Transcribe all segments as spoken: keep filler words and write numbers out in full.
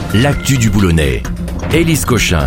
l'actu du Boulonnais. Élise Cochin.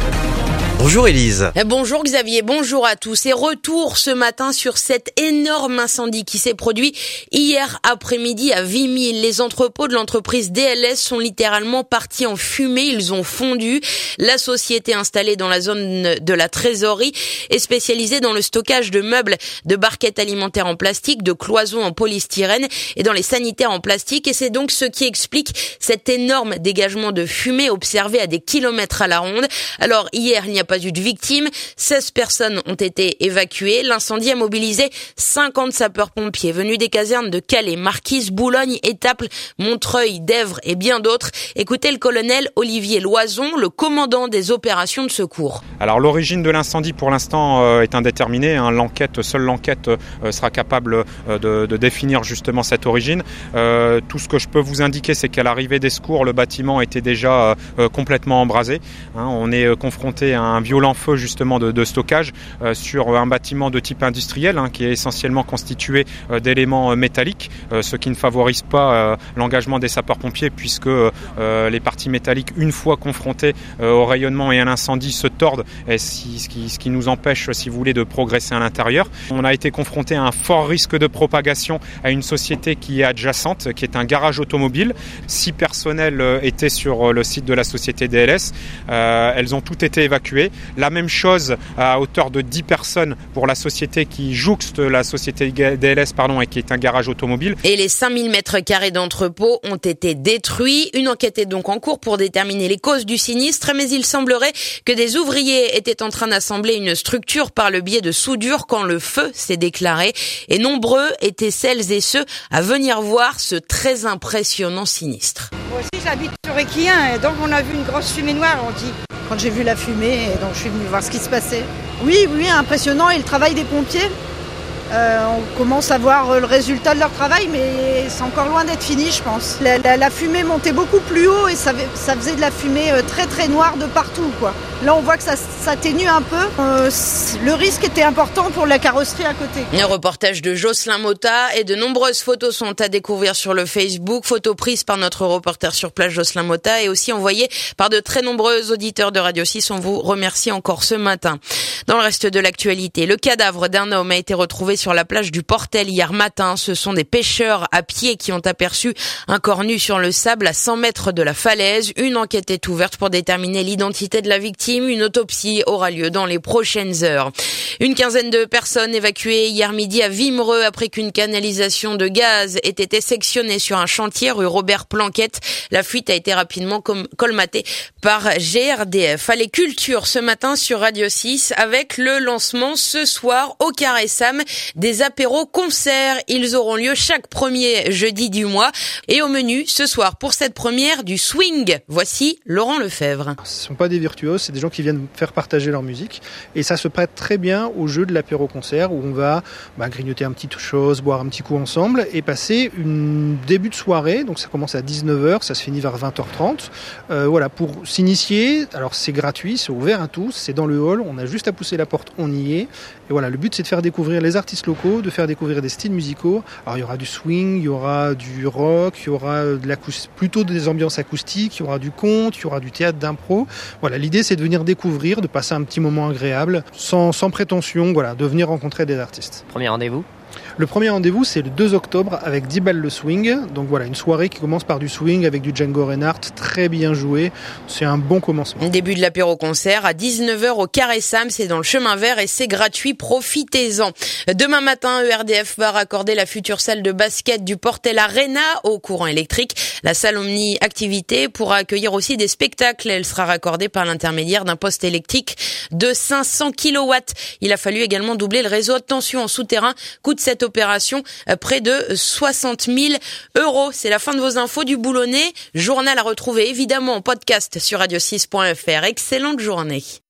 Bonjour Élise. Bonjour Xavier, bonjour à tous. Et retour ce matin sur cet énorme incendie qui s'est produit hier après-midi à Vimille. Les entrepôts de l'entreprise D L S sont littéralement partis en fumée, ils ont fondu. La société installée dans la zone de la trésorerie est spécialisée dans le stockage de meubles, de barquettes alimentaires en plastique, de cloisons en polystyrène et dans les sanitaires en plastique. Et c'est donc ce qui explique cet énorme dégagement de fumée observé à des kilomètres à la ronde. Alors hier, il n'y a pas eu de victimes, seize personnes ont été évacuées. L'incendie a mobilisé cinquante sapeurs-pompiers venus des casernes de Calais, Marquise, Boulogne, Étaples, Montreuil, Dèvres et bien d'autres. Écoutez le colonel Olivier Loison, le commandant des opérations de secours. Alors l'origine de l'incendie pour l'instant euh, est indéterminée. Hein. L'enquête, seule l'enquête euh, sera capable euh, de, de définir justement cette origine. Euh, tout ce que je peux vous indiquer, c'est qu'à l'arrivée des secours, le bâtiment était déjà euh, complètement embrasé. Hein. On est euh, confronté à un un violent feu justement de, de stockage euh, sur un bâtiment de type industriel hein, qui est essentiellement constitué euh, d'éléments euh, métalliques, euh, ce qui ne favorise pas euh, l'engagement des sapeurs-pompiers puisque euh, les parties métalliques, une fois confrontées euh, au rayonnement et à l'incendie, se tordent, et si, ce, qui, ce qui nous empêche, si vous voulez, de progresser à l'intérieur. On a été confronté à un fort risque de propagation à une société qui est adjacente, qui est un garage automobile. Six personnels euh, étaient sur le site de la société D L S. Euh, elles ont toutes été évacuées. La même chose à hauteur de dix personnes pour la société qui jouxte la société D L S pardon, et qui est un garage automobile. Et les cinq mille mètres carrés d'entrepôt ont été détruits. Une enquête est donc en cours pour déterminer les causes du sinistre, mais il semblerait que des ouvriers étaient en train d'assembler une structure par le biais de soudure quand le feu s'est déclaré. Et nombreux étaient celles et ceux à venir voir ce très impressionnant sinistre. Moi aussi j'habite sur Équien et donc on a vu une grosse fumée noire, on dit. Quand j'ai vu la fumée, et donc je suis venue voir ce qui se passait. Oui, oui, impressionnant. Et le travail des pompiers, euh, on commence à voir le résultat de leur travail, mais c'est encore loin d'être fini, je pense. La, la, la fumée montait beaucoup plus haut et ça, ça faisait de la fumée très très noire de partout, quoi. Là, on voit que ça s'atténue un peu. Euh, le risque était important pour la carrosserie à côté. Un reportage de Jocelyn Motta et de nombreuses photos sont à découvrir sur le Facebook. Photos prises par notre reporter sur place Jocelyn Motta et aussi envoyées par de très nombreux auditeurs de Radio six. On vous remercie encore ce matin. Dans le reste de l'actualité, le cadavre d'un homme a été retrouvé sur la plage du Portel hier matin. Ce sont des pêcheurs à pied qui ont aperçu un corps nu sur le sable à cent mètres de la falaise. Une enquête est ouverte pour déterminer l'identité de la victime. Une autopsie aura lieu dans les prochaines heures. Une quinzaine de personnes évacuées hier midi à Wimereux après qu'une canalisation de gaz ait été sectionnée sur un chantier rue Robert Planquette. La fuite a été rapidement colmatée par G R D F. Allez, culture ce matin sur Radio six avec le lancement ce soir au Carré Sam des apéros concerts. Ils auront lieu chaque premier jeudi du mois. Et au menu ce soir pour cette première du swing. Voici Laurent Lefebvre. Ce ne sont pas des virtuoses, c'est des gens qui viennent faire partager leur musique et ça se prête très bien au jeu de l'apéro-concert où on va bah, grignoter un petit chose, boire un petit coup ensemble et passer un début de soirée, donc ça commence à dix-neuf heures, ça se finit vers vingt heures trente. Euh, voilà, pour s'initier, alors c'est gratuit, c'est ouvert à tous, c'est dans le hall, on a juste à pousser la porte, on y est. Et voilà, le but c'est de faire découvrir les artistes locaux, de faire découvrir des styles musicaux. Alors il y aura du swing, il y aura du rock, il y aura de plutôt des ambiances acoustiques, il y aura du conte, il y aura du théâtre d'impro. Voilà, l'idée c'est de venir découvrir, de passer un petit moment agréable, sans, sans prétention, voilà, de venir rencontrer des artistes. Premier rendez-vous ? Le premier rendez-vous, c'est le deux octobre avec dix balles le swing. Donc voilà, une soirée qui commence par du swing avec du Django Reinhardt, très bien joué. C'est un bon commencement. Début de l'apéro-concert à dix-neuf heures au Carré Sam, c'est dans le chemin vert et c'est gratuit, profitez-en. Demain matin, E R D F va raccorder la future salle de basket du Portel Arena au courant électrique. La salle Omni Activité pourra accueillir aussi des spectacles. Elle sera raccordée par l'intermédiaire d'un poste électrique de cinq cents kilowatts. Il a fallu également doubler le réseau de tension en souterrain. Coûte cette opération près de soixante mille euros. C'est la fin de vos infos du Boulonnais. Journal à retrouver évidemment en podcast sur radio six point f r. Excellente journée.